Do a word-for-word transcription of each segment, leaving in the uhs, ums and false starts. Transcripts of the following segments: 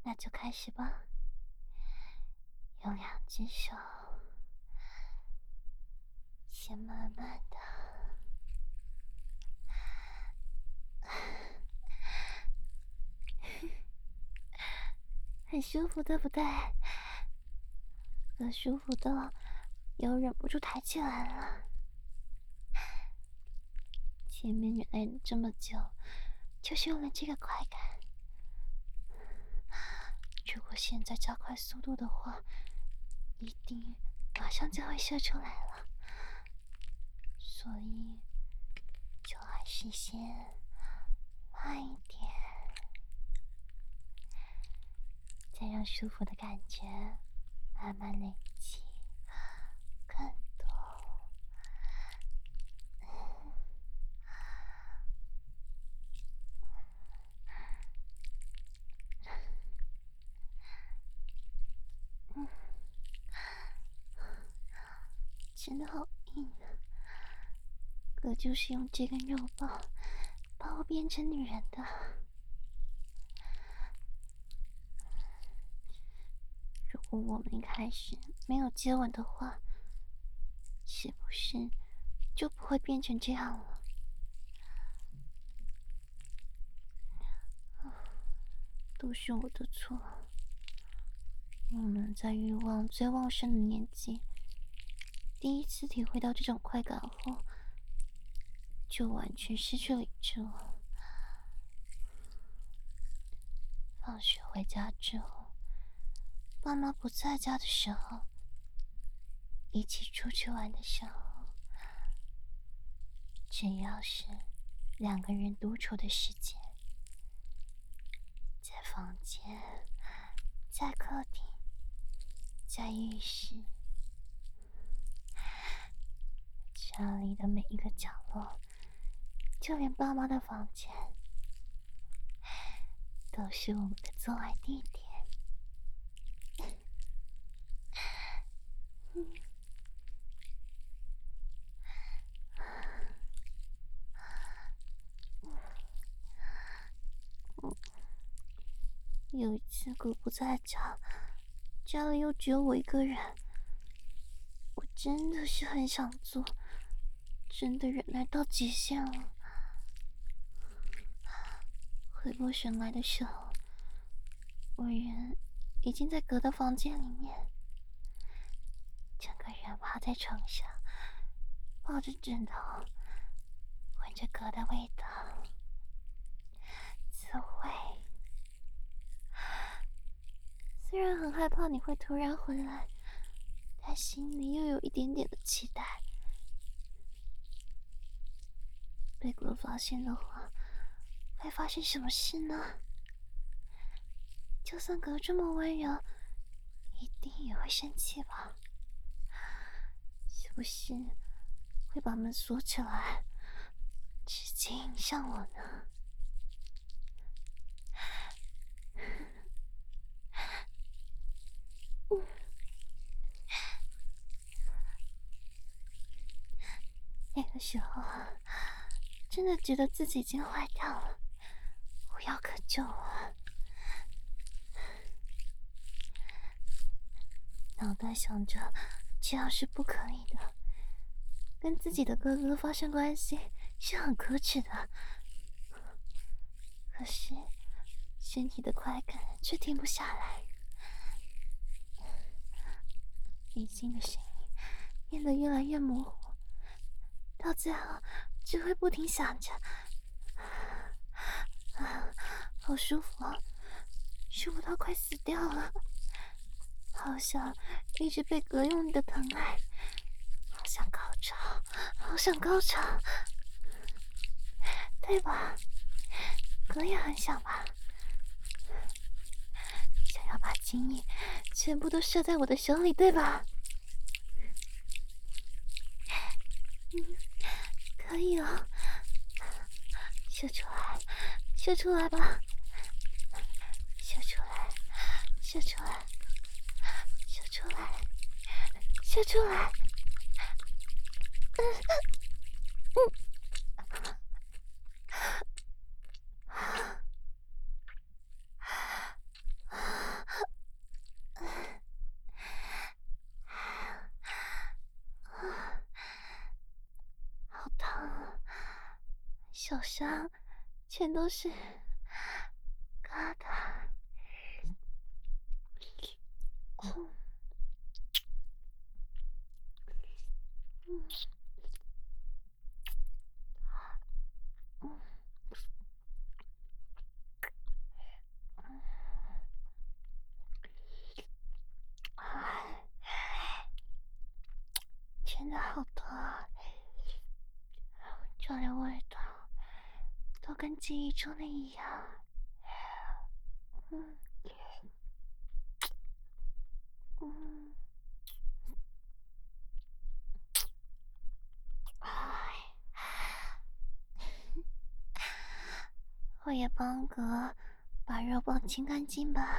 那就开始吧。用两只手，先慢慢的，很舒服，对不对？可舒服的，又忍不住抬起来了。前面忍耐了这么久，就是为了这个快感。如果现在加快速度的话，一定马上就会射出来了。所以，就还是先慢一点，再让舒服的感觉慢慢累积更多。嗯，真的好硬啊！哥就是用这根肉棒把我变成女人的。如果我们一开始没有接吻的话，是不是就不会变成这样了？都是我的错。你们在欲望最旺盛的年纪，第一次体会到这种快感后，就完全失去理智了。放学回家之后，爸妈不在家的时候，一起出去玩的时候，只要是两个人独处的时间，在房间，在客厅，在浴室，家里的每一个角落，就连爸妈的房间，都是我们的做爱地点。有一次哥不在家，家里又只有我一个人，我真的是很想做，真的忍耐到极限了。回过神来的时候，我人已经在哥的房间里面，整个人趴在床上，抱着枕头，闻着哥的味道，滋味。虽然很害怕你会突然回来，但心里又有一点点的期待。被哥发现的话，会发生什么事呢？就算哥这么温柔，一定也会生气吧？是不是会把门锁起来，直接迎上我呢？那个时候啊，真的觉得自己已经坏掉了，无药可救啊！脑袋想着，这样是不可以的，跟自己的哥哥发生关系是很可耻的。可是，身体的快感却停不下来，内心的声音变得越来越模糊，到最后只会不停想着：啊，好舒服啊，舒服到快死掉了，好想一直被哥用力的疼爱，好想高潮，好想高潮，对吧？哥也很想吧，想要把精液全部都射在我的手里，对吧？嗯，可以哦，射出来，射出来吧，射出来，射出来，射出来，射出来，嗯嗯。 上全都是疙瘩。嗯嗯嗯哎，真的好多啊，就连味道都跟记忆中的一样。嗯嗯，哎，我也帮哥把肉棒清干净吧。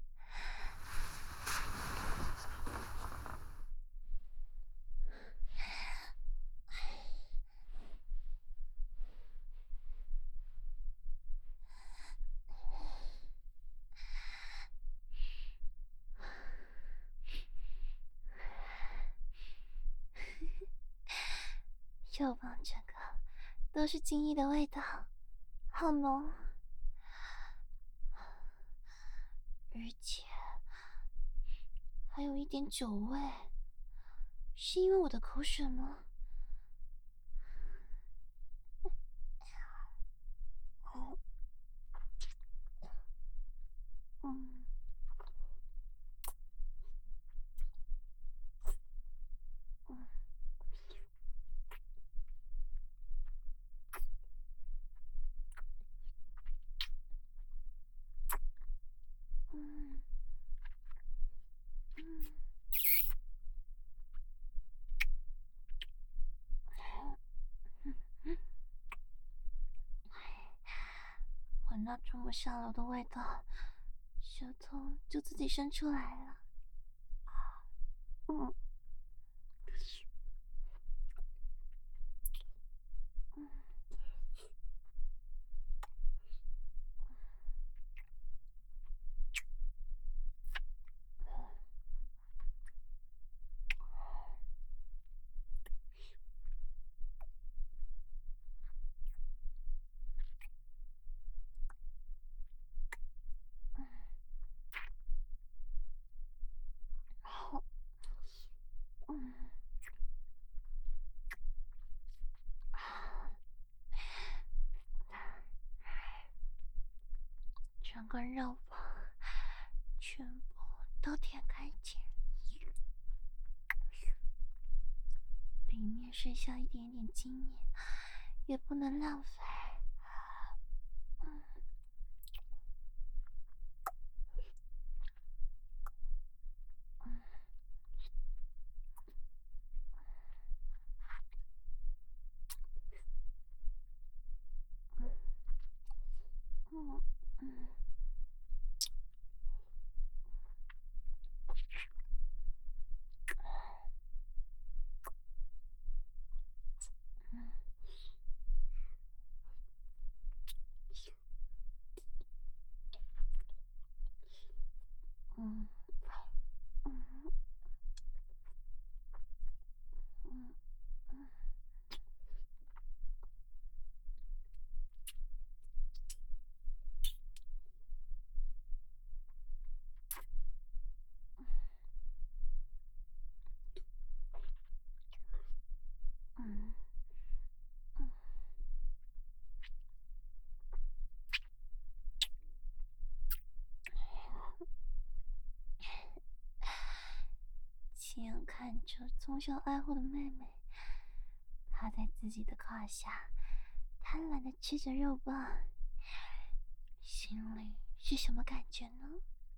肉棒整个都是精液的味道，好浓，而且还有一点酒味，是因为我的口水吗？哦，嗯嗯嗯嗯，闻到这么下流的味道，舌头就自己伸出来了。嗯嗯好，嗯，整个肉棒全部都舔干净，里面剩下一点点精液，也不能浪费。嗯嗯嗯嗯嗯嗯嗯嗯嗯嗯嗯，亲眼看着从小爱护的妹妹趴在自己的胯下，贪婪的吃着肉棒，心里是什么感觉呢？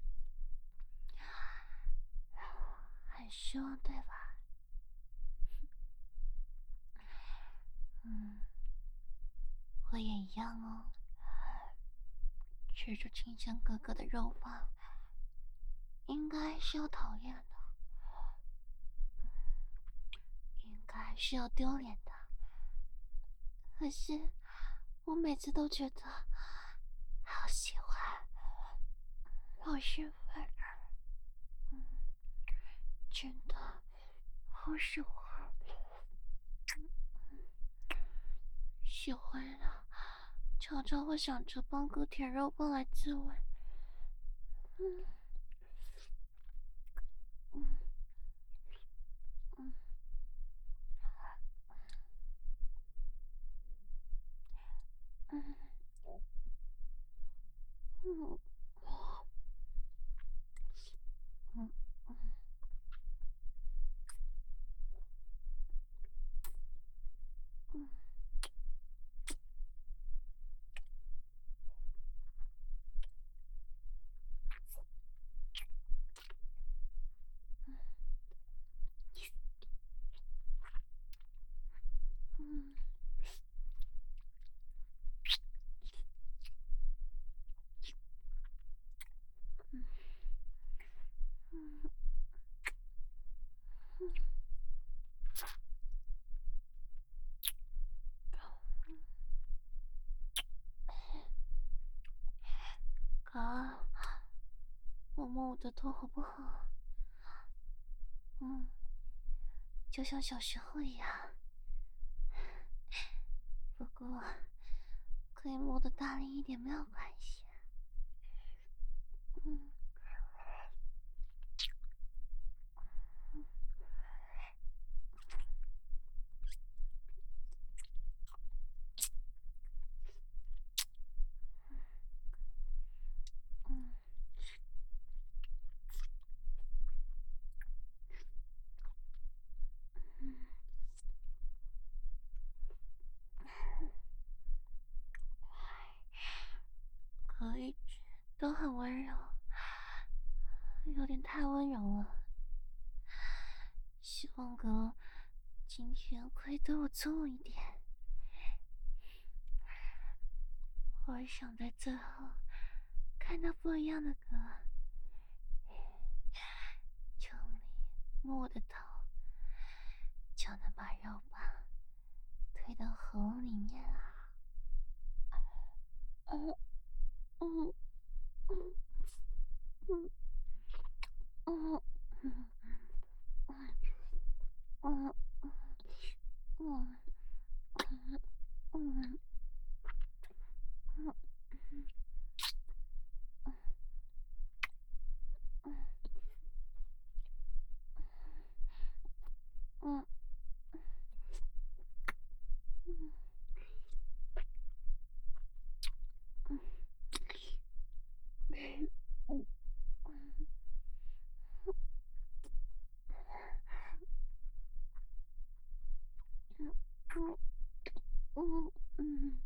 很失望，对吧？嗯，我也一样哦。吃着亲生哥哥的肉棒，应该是要讨厌的，应该是要丢脸的。可是我每次都觉得好喜欢，好兴奋，嗯，真的好喜欢，喜欢啊！ 吵着我想着帮哥舔肉棒来自慰。嗯嗯嗯嗯嗯嗯嗯嗯嗯哥，摸摸我的头好不好？嗯，就像小时候一样。不过可以摸得大力一点没有关系。嗯嗯嗯，可一直都很温柔，有点太温柔了。希望哥今天可以对我重一点。我想在最后看到不一样的哥，用力摸我的头，就能把肉棒推到喉咙里面啊！嗯嗯嗯嗯嗯嗯嗯嗯嗯嗯嗯嗯嗯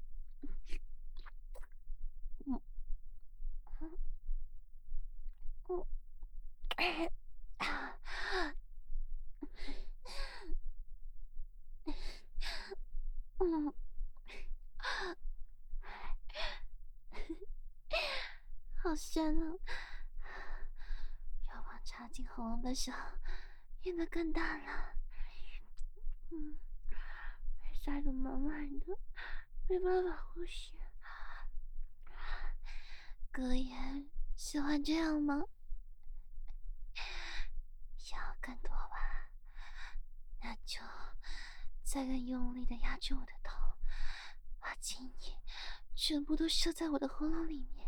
嗯嗯。嗯，好香啊！肉棒插进喉咙的时候，变得更大了。嗯，被塞得满满的，没办法呼吸。哥也喜欢这样吗？想要更多吧？那就再更用力的压住我的头，把精液全部都射在我的喉咙里面。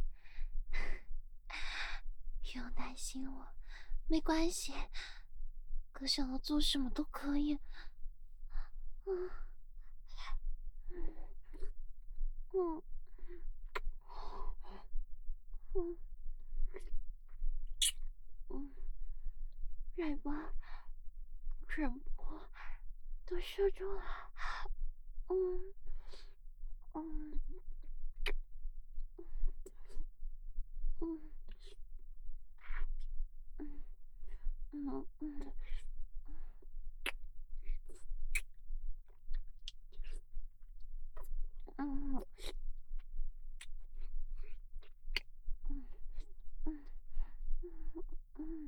不用担心我，没关系，哥想要做什么都可以。嗯嗯嗯嗯，来吧，全部都射中了。嗯嗯嗯嗯嗯嗯嗯嗯嗯。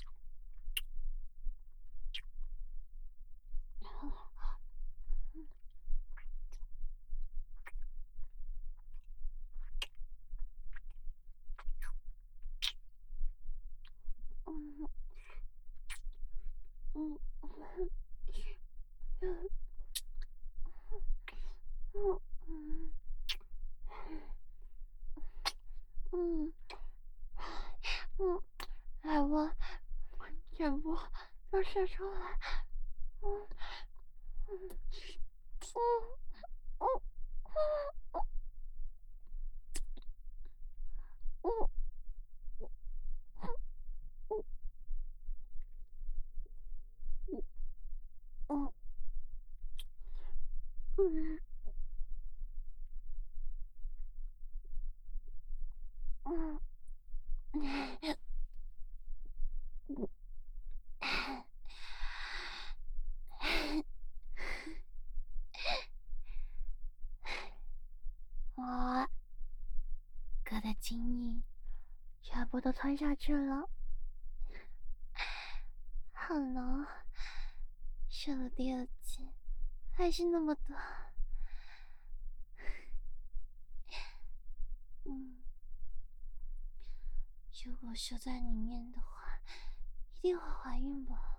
嗯嗯嗯嗯嗯嗯，来吧，全部都射出来。嗯嗯嗯嗯嗯嗯嗯嗯嗯。我哥的精液全部都吞下去了，好了，射了第二剂，还是那么多。嗯，如果射在里面的话，一定会怀孕吧？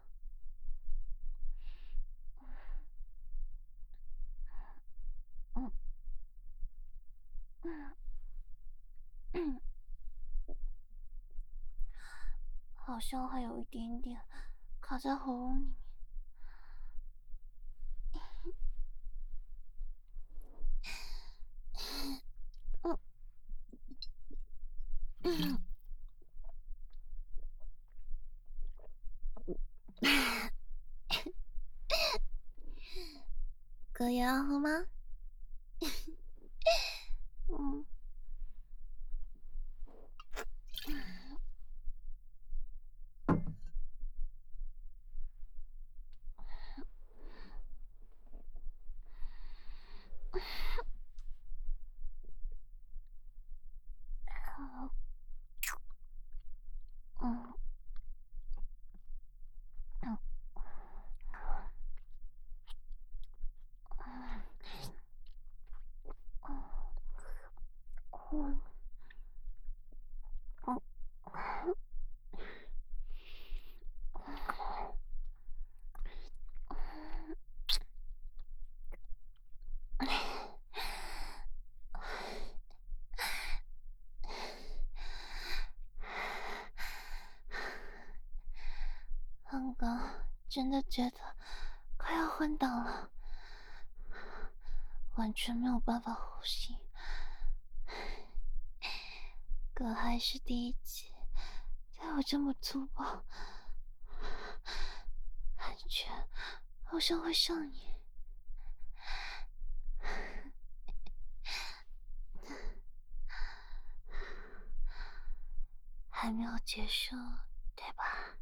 嗯嗯嗯，好像还有一点点卡在喉咙里面。嗯嗯，哥也要喝吗？嗯嗯嗯嗯嗯刚刚真的觉得快要昏倒了，完全没有办法呼吸。哥还是第一次对我这么粗暴，感觉好像会上瘾。还没有结束，对吧？